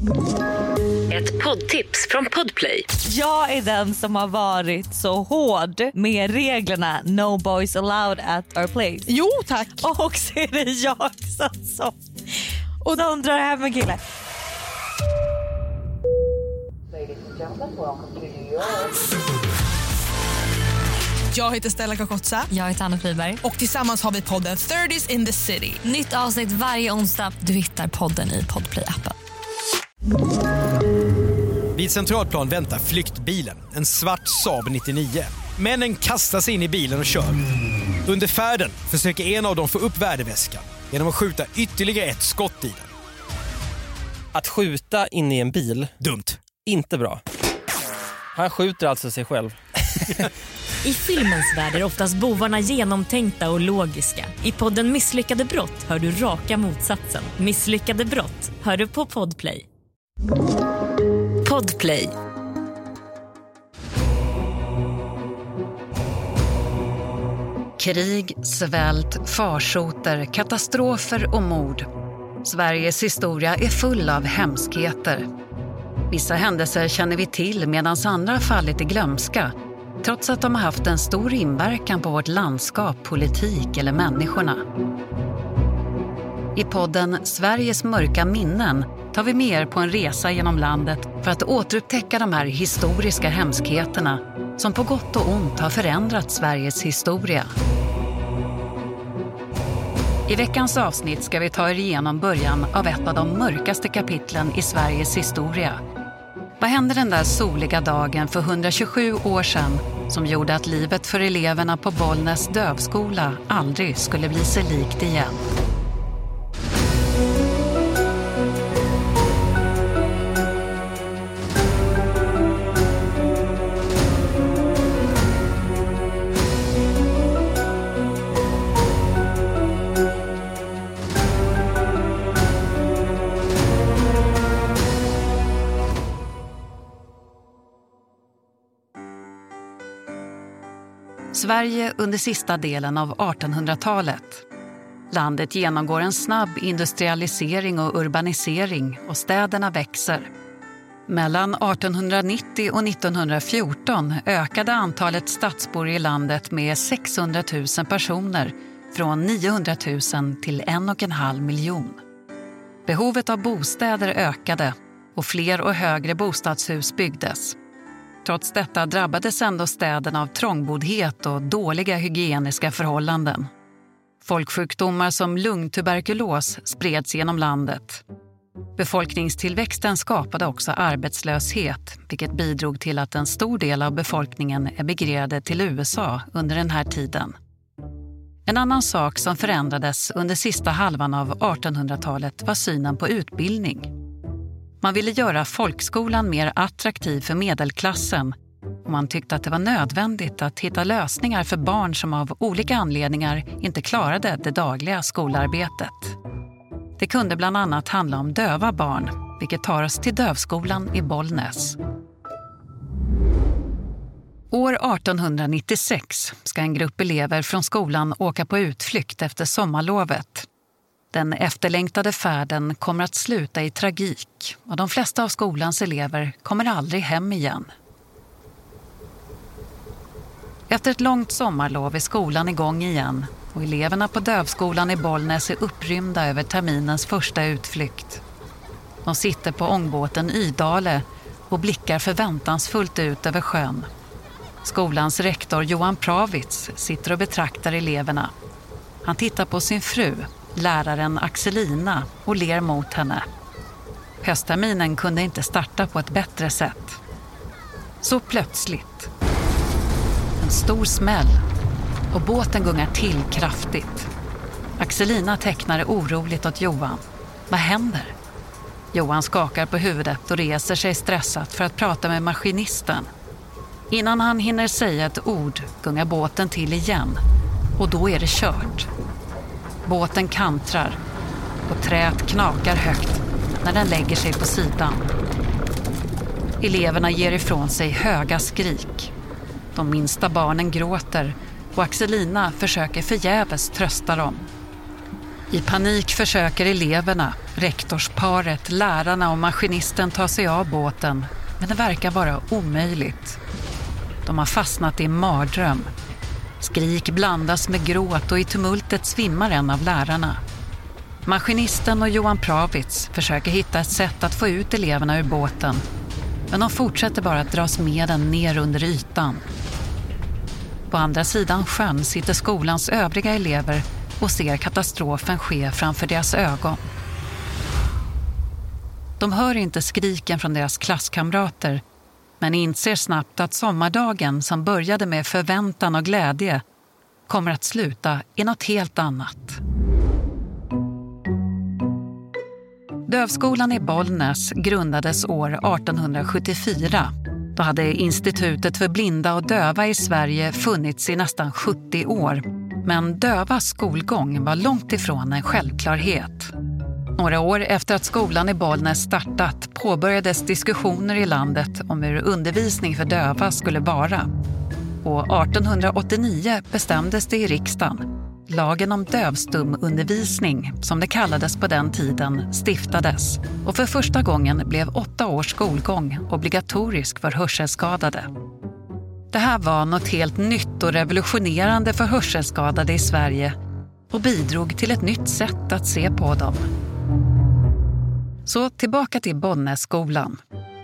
Ett poddtips från Podplay. Jag är den som har varit så hård med reglerna No boys allowed at our place. Jo, tack. Och så är det jag som och de drar hem en kille. Jag heter Stella Kakotsa. Jag heter Anna Friberg. Och tillsammans har vi podden 30s in the City. Nytt avsnitt varje onsdag. Du hittar podden i Podplay-appen. Vid Centralplan väntar flyktbilen, en svart Saab 99. Männen kastar sig in i bilen och kör. Under färden försöker en av dem få upp värdeväskan genom att skjuta ytterligare ett skott i den. Att skjuta in i en bil, dumt. Inte bra. Han skjuter alltså sig själv. I filmens värld är oftast bovarna genomtänkta och logiska. I podden Misslyckade brott hör du raka motsatsen. Misslyckade brott hör du på Podplay. Podplay. Krig, svält, farsoter, katastrofer och mord. Sveriges historia är full av hemskheter. Vissa händelser känner vi till medan andra fallit i glömska, trots att de har haft en stor inverkan på vårt landskap, politik eller människorna. I podden Sveriges mörka minnen tar vi med er på en resa genom landet för att återupptäcka de här historiska hemskheterna som på gott och ont har förändrat Sveriges historia. I veckans avsnitt ska vi ta er igenom början av ett av de mörkaste kapitlen i Sveriges historia. Vad hände den där soliga dagen för 127 år sedan som gjorde att livet för eleverna på Bollnäs dövskola aldrig skulle bli sig likt igen? Sverige under sista delen av 1800-talet. Landet genomgår en snabb industrialisering och urbanisering och städerna växer. Mellan 1890 och 1914 ökade antalet stadsbor i landet med 600 000 personer från 900 000 till 1,5 miljon. Behovet av bostäder ökade och fler och högre bostadshus byggdes. Trots detta drabbades ändå städerna av trångboddhet och dåliga hygieniska förhållanden. Folksjukdomar som lungtuberkulos spreds genom landet. Befolkningstillväxten skapade också arbetslöshet, vilket bidrog till att en stor del av befolkningen emigrerade till USA under den här tiden. En annan sak som förändrades under sista halvan av 1800-talet var synen på utbildning. Man ville göra folkskolan mer attraktiv för medelklassen och man tyckte att det var nödvändigt att hitta lösningar för barn som av olika anledningar inte klarade det dagliga skolarbetet. Det kunde bland annat handla om döva barn, vilket tar oss till dövskolan i Bollnäs. År 1896 ska en grupp elever från skolan åka på utflykt efter sommarlovet. Den efterlängtade färden kommer att sluta i tragik och de flesta av skolans elever kommer aldrig hem igen. Efter ett långt sommarlov är skolan igång igen och eleverna på dövskolan i Bollnäs är upprymda över terminens första utflykt. De sitter på ångbåten Idale och blickar förväntansfullt ut över sjön. Skolans rektor Johan Pravitz sitter och betraktar eleverna. Han tittar på sin fru, läraren Axelina, och ler mot henne. Höstterminen kunde inte starta på ett bättre sätt. Så plötsligt. En stor smäll och båten gungar till kraftigt. Axelina tecknar oroligt åt Johan. Vad händer? Johan skakar på huvudet och reser sig stressat för att prata med maskinisten. Innan han hinner säga ett ord gungar båten till igen och då är det kört. Båten kantrar och träet knakar högt när den lägger sig på sidan. Eleverna ger ifrån sig höga skrik. De minsta barnen gråter och Axelina försöker förgäves trösta dem. I panik försöker eleverna, rektorsparet, lärarna och maskinisten ta sig av båten, men det verkar vara omöjligt. De har fastnat i en mardröm. Skrik blandas med gråt och i tumultet svimmar en av lärarna. Maskinisten och Johan Prawitz försöker hitta ett sätt att få ut eleverna ur båten, men de fortsätter bara att dras med den ner under ytan. På andra sidan sjön sitter skolans övriga elever och ser katastrofen ske framför deras ögon. De hör inte skriken från deras klasskamrater, men inser snabbt att sommardagen som började med förväntan och glädje kommer att sluta i något helt annat. Dövskolan i Bollnäs grundades år 1874. Då hade Institutet för blinda och döva i Sverige funnits i nästan 70 år. Men dövas skolgång var långt ifrån en självklarhet. Några år efter att skolan i Bollnäs startat påbörjades diskussioner i landet om hur undervisning för döva skulle vara. Och 1889 bestämdes det i riksdagen. Lagen om dövstumundervisning, som det kallades på den tiden, stiftades. Och för första gången blev 8 års skolgång obligatorisk för hörselskadade. Det här var något helt nytt och revolutionerande för hörselskadade i Sverige och bidrog till ett nytt sätt att se på dem. Så tillbaka till Bollnässkolan.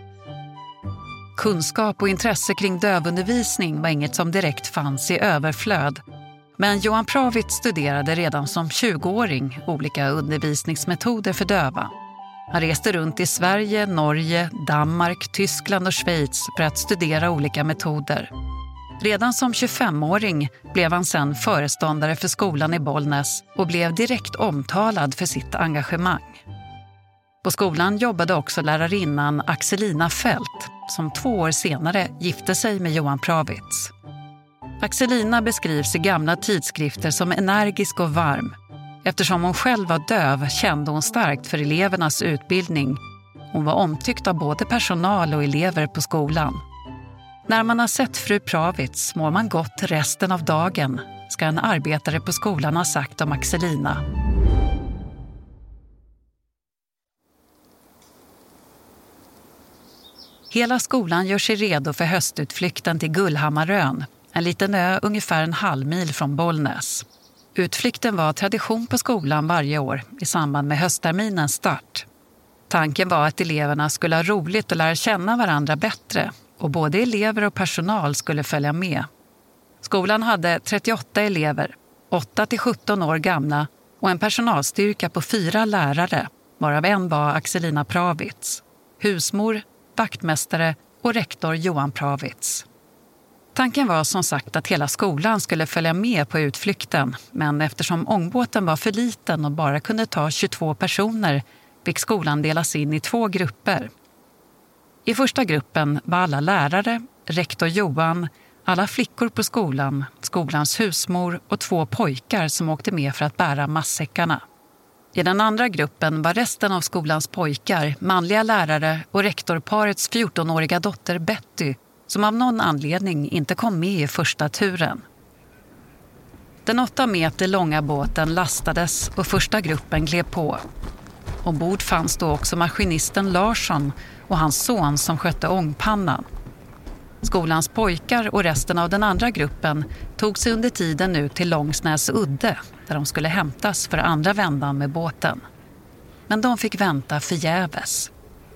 Kunskap och intresse kring dövundervisning var inget som direkt fanns i överflöd. Men Johan Prawitz studerade redan som 20-åring olika undervisningsmetoder för döva. Han reste runt i Sverige, Norge, Danmark, Tyskland och Schweiz för att studera olika metoder. Redan som 25-åring blev han sedan föreståndare för skolan i Bollnäs och blev direkt omtalad för sitt engagemang. På skolan jobbade också lärarinnan Axelina Fält, som 2 år senare gifte sig med Johan Prawitz. Axelina beskrivs i gamla tidskrifter som energisk och varm. Eftersom hon själv var döv kände hon starkt för elevernas utbildning. Hon var omtyckt av både personal och elever på skolan. När man har sett fru Prawitz mår man gott resten av dagen, ska en arbetare på skolan ha sagt om Axelina. Hela skolan gör sig redo för höstutflykten till Gullhammarön, en liten ö ungefär en halvmil från Bollnäs. Utflykten var tradition på skolan varje år i samband med höstterminens start. Tanken var att eleverna skulle ha roligt och lära känna varandra bättre och både elever och personal skulle följa med. Skolan hade 38 elever, 8-17 år gamla och en personalstyrka på 4 lärare, varav en var Axelina Prawitz, husmor, vaktmästare och rektor Johan Prawitz. Tanken var som sagt att hela skolan skulle följa med på utflykten, men eftersom ångbåten var för liten och bara kunde ta 22 personer fick skolan delas in i 2 grupper. I första gruppen var alla lärare, rektor Johan, alla flickor på skolan, skolans husmor och 2 pojkar som åkte med för att bära matsäckarna. I den andra gruppen var resten av skolans pojkar, manliga lärare och rektorparets 14-åriga dotter Betty, som av någon anledning inte kom med i första turen. Den 8 meter långa båten lastades och första gruppen klev på. Ombord fanns då också maskinisten Larsson och hans son som skötte ångpannan. Skolans pojkar och resten av den andra gruppen tog sig under tiden ut till Långsnäs udde där de skulle hämtas för andra vändan med båten. Men de fick vänta förgäves.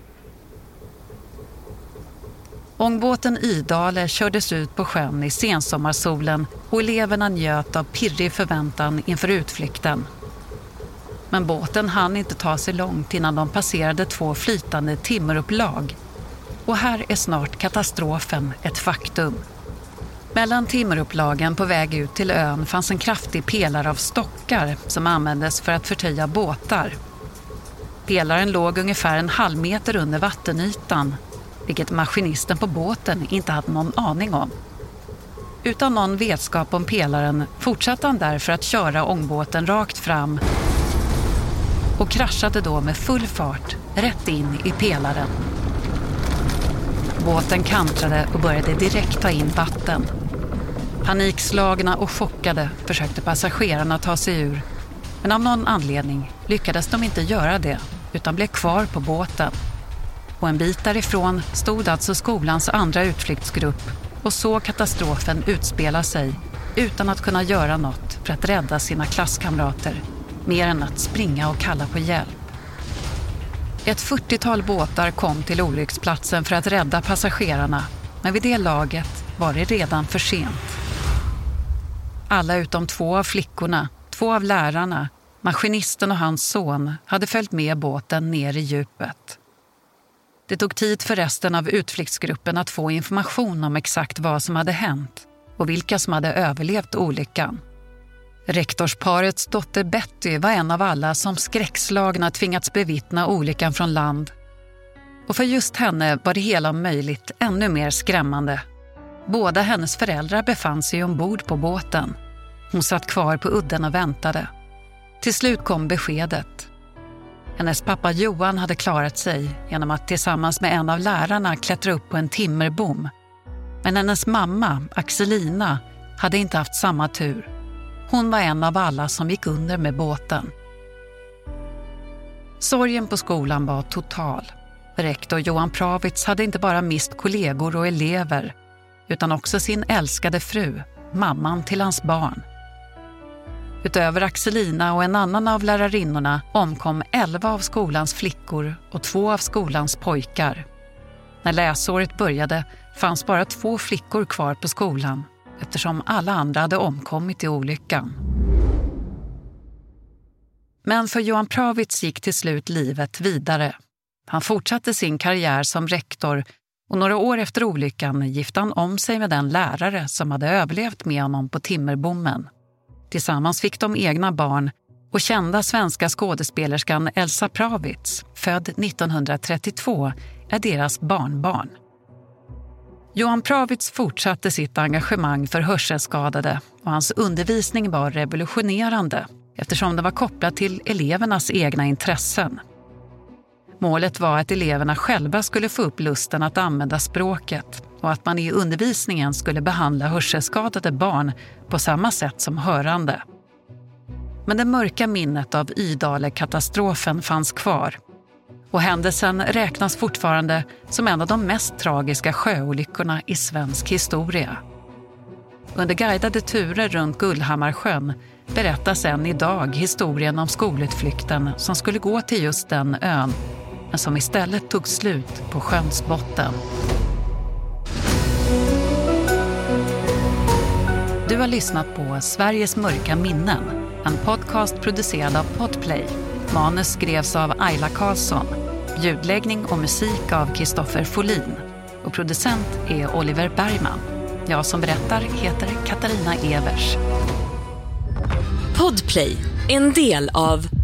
Ångbåten Idale kördes ut på sjön i sensommarsolen och eleverna njöt av pirrig förväntan inför utflykten. Men båten hann inte ta sig långt innan de passerade 2 flytande timmerupplag. Och här är snart katastrofen ett faktum. Mellan timmerupplagen på väg ut till ön fanns en kraftig pelare av stockar som användes för att förtöja båtar. Pelaren låg ungefär en halv meter under vattenytan, vilket maskinisten på båten inte hade någon aning om. Utan någon vetskap om pelaren fortsatte han därför att köra ångbåten rakt fram och kraschade då med full fart rätt in i pelaren. Båten kantrade och började direkt ta in vatten. Panikslagna och chockade försökte passagerarna ta sig ur. Men av någon anledning lyckades de inte göra det utan blev kvar på båten. Och en bit därifrån stod alltså skolans andra utflyktsgrupp och såg katastrofen utspela sig utan att kunna göra något för att rädda sina klasskamrater, mer än att springa och kalla på hjälp. Ett 40-tal båtar kom till olycksplatsen för att rädda passagerarna, men vid det laget var det redan för sent. Alla utom 2 av flickorna, 2 av lärarna, maskinisten och hans son hade följt med båten ner i djupet. Det tog tid för resten av utflyktsgruppen att få information om exakt vad som hade hänt och vilka som hade överlevt olyckan. Rektorsparets dotter Betty var en av alla som skräckslagna tvingats bevittna olyckan från land. Och för just henne var det hela om möjligt ännu mer skrämmande. Båda hennes föräldrar befann sig ombord på båten. Hon satt kvar på udden och väntade. Till slut kom beskedet. Hennes pappa Johan hade klarat sig genom att tillsammans med en av lärarna klättra upp på en timmerbom. Men hennes mamma, Axelina, hade inte haft samma tur. Hon var en av alla som gick under med båten. Sorgen på skolan var total. Rektor Johan Pravitz hade inte bara mist kollegor och elever utan också sin älskade fru, mamman till hans barn. Utöver Axelina och en annan av lärarinnorna omkom 11 av skolans flickor och 2 av skolans pojkar. När läsåret började fanns bara 2 flickor kvar på skolan eftersom alla andra hade omkommit i olyckan. Men för Johan Pravitz gick till slut livet vidare. Han fortsatte sin karriär som rektor och några år efter olyckan gifte han om sig med den lärare som hade överlevt med honom på timmerbommen. Tillsammans fick de egna barn och kända svenska skådespelerskan Elsa Pravitz, född 1932, är deras barnbarn. Johan Pravitz fortsatte sitt engagemang för hörselskadade och hans undervisning var revolutionerande eftersom det var kopplat till elevernas egna intressen. Målet var att eleverna själva skulle få upp lusten att använda språket och att man i undervisningen skulle behandla hörselskadade barn på samma sätt som hörande. Men det mörka minnet av Ydale-katastrofen fanns kvar och händelsen räknas fortfarande som en av de mest tragiska sjöolyckorna i svensk historia. Under guidade turer runt Gullhammarsjön berättas än idag historien om skolutflykten som skulle gå till just den ön men som istället tog slut på sjöns botten. Du har lyssnat på Sveriges mörka minnen, en podcast producerad av Podplay. Manus skrevs av Ayla Karlsson, ljudläggning och musik av Kristoffer Folin och producent är Oliver Bergman. Jag som berättar heter Katarina Evers. Podplay, en del av